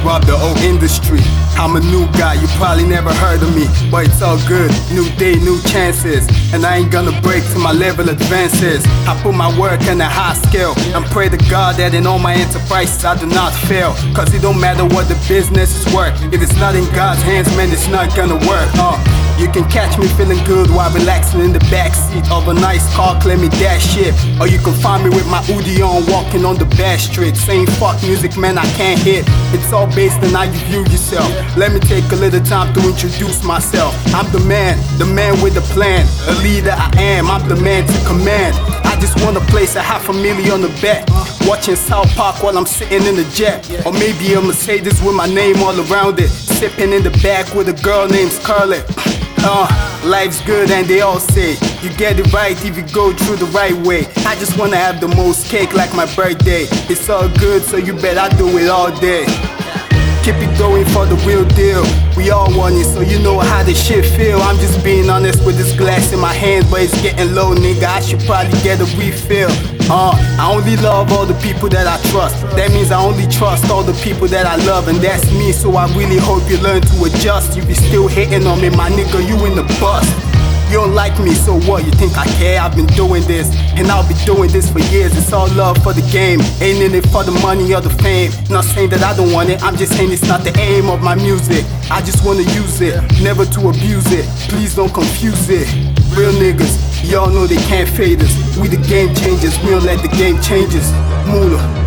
disrupt the old industry. I'm a new guy, you probably never heard of me, but it's all good. New day, new chances, and I ain't gonna break till my level advances. I put my work on a high scale and pray to God that in all my enterprises I do not fail. Cause it don't matter what the business is worth, if it's not in God's hands, man, it's not gonna work. You can catch me feeling good while relaxing in the backseat of a nice car, claiming that shit. Or you can find me with my hoodie on, walking on the back street, saying fuck music, man, I can't hit. It's all based on how you view yourself. Let me take a little time to introduce myself. I'm the man with a plan, a leader I am, I'm the man to command. I just wanna place a $500,000 on the bet, watching South Park while I'm sitting in the jet. Or maybe a Mercedes with my name all around it, sipping in the back with a girl named Scarlett. Life's good and they all say you get it right if you go through the right way. I just wanna have the most cake like my birthday. It's all good, so you bet I do it all day. Keep it going for the real deal. We all want it, so you know how this shit feel. I'm just being honest with this glass in my hand, but it's getting low, nigga, I should probably get a refill. I only love all the people that I trust. That means I only trust all the people that I love, and that's me, so I really hope you learn to adjust. If you still hating on me, my nigga, you in the bust. You don't like me, so what? You think I care? I've been doing this, and I'll be doing this for years. It's all love for the game, ain't in it for the money or the fame. Not saying that I don't want it, I'm just saying it's not the aim of my music. I just wanna use it, never to abuse it. Please don't confuse it. Real niggas, y'all know they can't fade us. We the game changers, we don't let the game change us. Moolah.